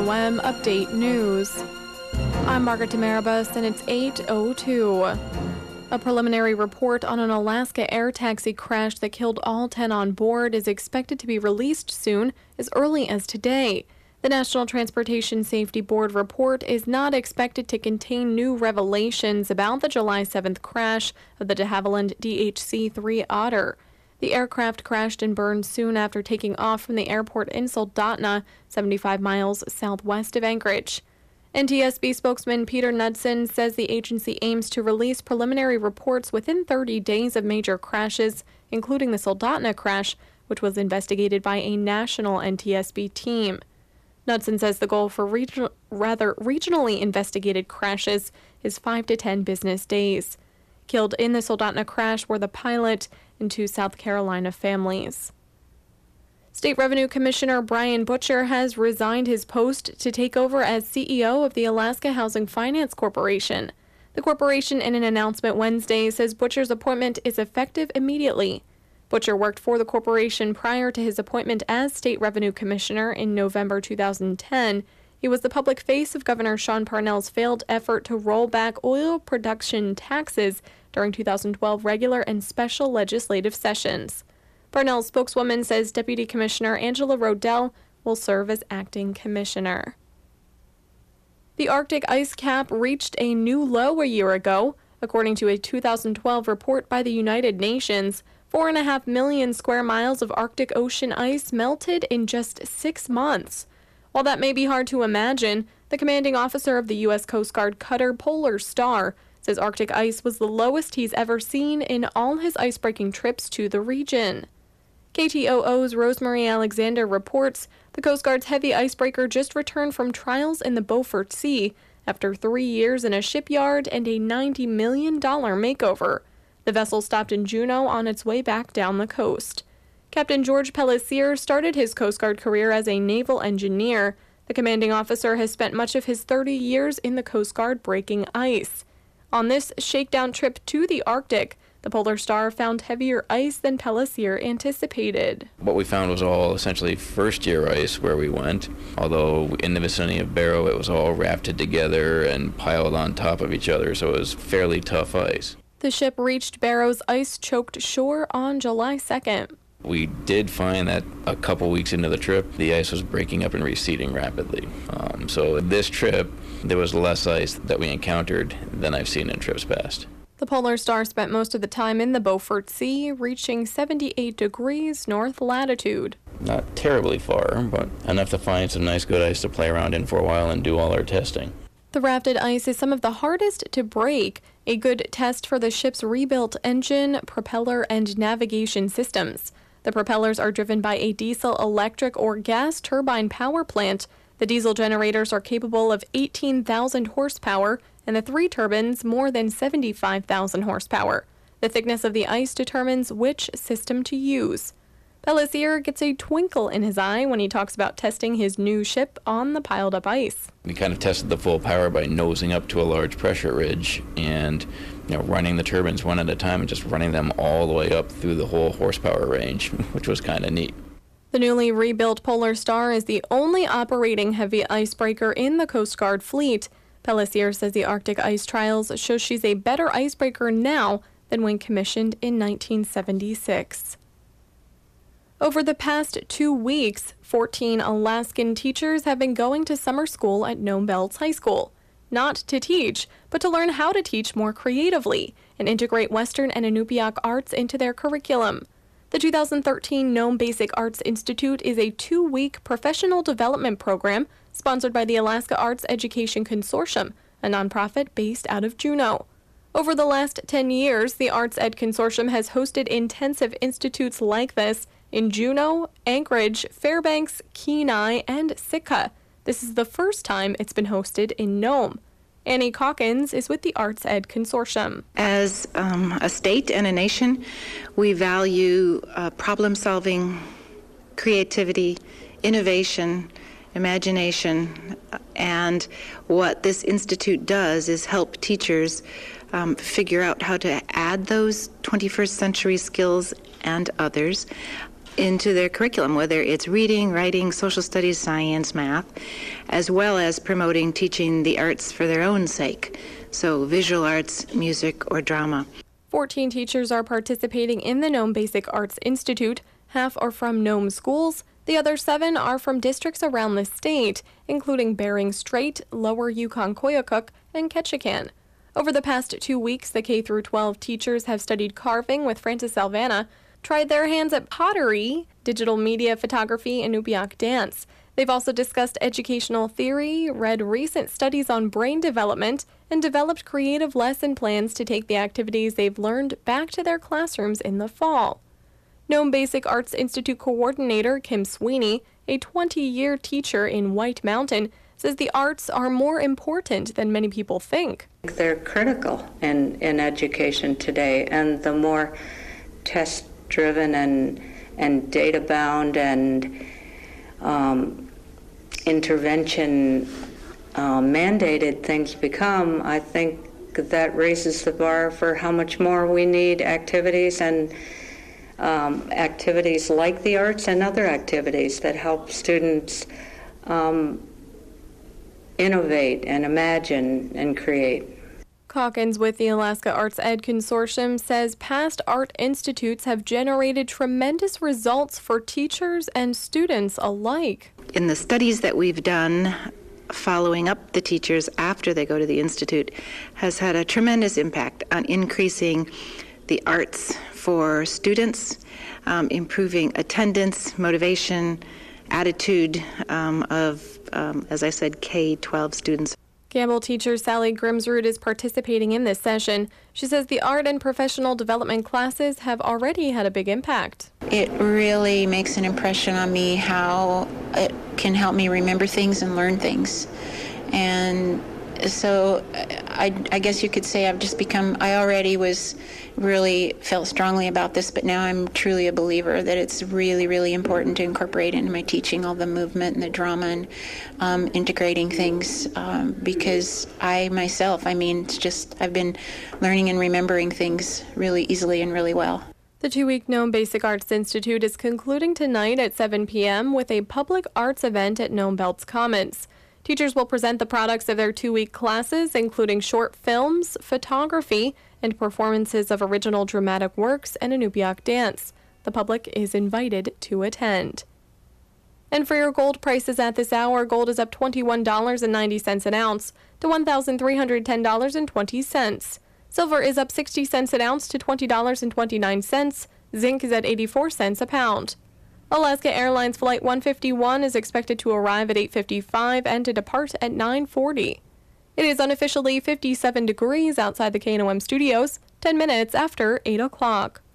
WQAM Update News. I'm Margaret Demarabus, and it's 8:02. A preliminary report on an Alaska air taxi crash that killed all 10 on board is expected to be released soon, as early as today. The National Transportation Safety Board report is not expected to contain new revelations about the July 7th crash of the de Havilland DHC-3 Otter. The aircraft crashed and burned soon after taking off from the airport in Soldotna, 75 miles southwest of Anchorage. NTSB spokesman Peter Knudsen says the agency aims to release preliminary reports within 30 days of major crashes, including the Soldotna crash, which was investigated by a national NTSB team. Knudsen says the goal for regionally investigated crashes is 5 to 10 business days. Killed in the Soldotna crash were the pilot and 2 South Carolina families. State Revenue Commissioner Brian Butcher has resigned his post to take over as CEO of the Alaska Housing Finance Corporation. The corporation, in an announcement Wednesday, says Butcher's appointment is effective immediately. Butcher worked for the corporation prior to his appointment as State Revenue Commissioner in November 2010. He was the public face of Governor Sean Parnell's failed effort to roll back oil production taxes during 2012 regular and special legislative sessions. Parnell's spokeswoman says Deputy Commissioner Angela Rodell will serve as acting commissioner. The Arctic ice cap reached a new low a year ago. According to a 2012 report by the United Nations, 4.5 million square miles of Arctic Ocean ice melted in just 6 months. While that may be hard to imagine, the commanding officer of the U.S. Coast Guard cutter Polar Star says Arctic ice was the lowest he's ever seen in all his icebreaking trips to the region. KTOO's Rosemary Alexander reports the Coast Guard's heavy icebreaker just returned from trials in the Beaufort Sea after 3 years in a shipyard and a $90 million makeover. The vessel stopped in Juneau on its way back down the coast. Captain George Pellisier started his Coast Guard career as a naval engineer. The commanding officer has spent much of his 30 years in the Coast Guard breaking ice. On this shakedown trip to the Arctic, the Polar Star found heavier ice than Pellisier anticipated. What we found was all essentially first-year ice where we went, although in the vicinity of Barrow it was all rafted together and piled on top of each other, so it was fairly tough ice. The ship reached Barrow's ice-choked shore on July 2nd. We did find that a couple weeks into the trip, the ice was breaking up and receding rapidly. So this trip, there was less ice that we encountered than I've seen in trips past. The Polar Star spent most of the time in the Beaufort Sea, reaching 78 degrees north latitude. Not terribly far, but enough to find some nice good ice to play around in for a while and do all our testing. The rafted ice is some of the hardest to break, a good test for the ship's rebuilt engine, propeller, and navigation systems. The propellers are driven by a diesel, electric, or gas turbine power plant. The diesel generators are capable of 18,000 horsepower, and the 3 turbines more than 75,000 horsepower. The thickness of the ice determines which system to use. Pellisier gets a twinkle in his eye when he talks about testing his new ship on the piled-up ice. We kind of tested the full power by nosing up to a large pressure ridge and running the turbines one at a time and just running them all the way up through the whole horsepower range, which was kind of neat. The newly rebuilt Polar Star is the only operating heavy icebreaker in the Coast Guard fleet. Pellisier says the Arctic ice trials show she's a better icebreaker now than when commissioned in 1976. Over the past 2 weeks, 14 Alaskan teachers have been going to summer school at Nome Bells High School. Not to teach, but to learn how to teach more creatively and integrate Western and Inupiaq arts into their curriculum. The 2013 Nome Basic Arts Institute is a 2-week professional development program sponsored by the Alaska Arts Education Consortium, a nonprofit based out of Juneau. Over the last 10 years, the Arts Ed Consortium has hosted intensive institutes like this in Juneau, Anchorage, Fairbanks, Kenai, and Sitka. This is the first time it's been hosted in Nome. Annie Calkins is with the Arts Ed Consortium. As a state and a nation, we value problem-solving, creativity, innovation, imagination, and what this institute does is help teachers figure out how to add those 21st century skills and others into their curriculum, whether it's reading, writing, social studies, science, math, as well as promoting teaching the arts for their own sake, so visual arts, music, or drama. 14 teachers are participating in the Nome Basic Arts Institute. Half are from Nome schools. The other 7 are from districts around the state, including Bering Strait, Lower Yukon-Koyukuk, and Ketchikan. Over the past 2 weeks, the K-12 teachers have studied carving with Francis Salvana, tried their hands at pottery, digital media photography, and Nupiaq dance. They've also discussed educational theory, read recent studies on brain development, and developed creative lesson plans to take the activities they've learned back to their classrooms in the fall. Nome Basic Arts Institute coordinator Kim Sweeney, a 20-year teacher in White Mountain, says the arts are more important than many people think. They're critical in education today, and the more test-driven and data-bound and intervention mandated things become, I think that raises the bar for how much more we need activities and activities like the arts and other activities that help students innovate and imagine and create. Calkins with the Alaska Arts Ed Consortium says past art institutes have generated tremendous results for teachers and students alike. In the studies that we've done, following up the teachers after they go to the institute has had a tremendous impact on increasing the arts for students, improving attendance, motivation, attitude of, as I said, K-12 students. Gamble teacher Sally Grimsrud is participating in this session. She says the art and professional development classes have already had a big impact. It really makes an impression on me how it can help me remember things and learn things. And so I guess you could say I've just become, I already was really felt strongly about this, but now I'm truly a believer that it's really, really important to incorporate into my teaching all the movement and the drama and integrating things because I myself, it's just, I've been learning and remembering things really easily and really well. The 2-week Nome Basic Arts Institute is concluding tonight at 7 p.m. with a public arts event at Nome Belts Commons. Teachers will present the products of their 2-week classes, including short films, photography, and performances of original dramatic works and a Nupiaq dance. The public is invited to attend. And for your gold prices at this hour, gold is up $21.90 an ounce to $1,310.20. Silver is up 60 cents an ounce to $20.29. Zinc is at 84 cents a pound. Alaska Airlines Flight 151 is expected to arrive at 8:55 and to depart at 9:40. It is unofficially 57 degrees outside the KNOM studios, 10 minutes after 8 o'clock.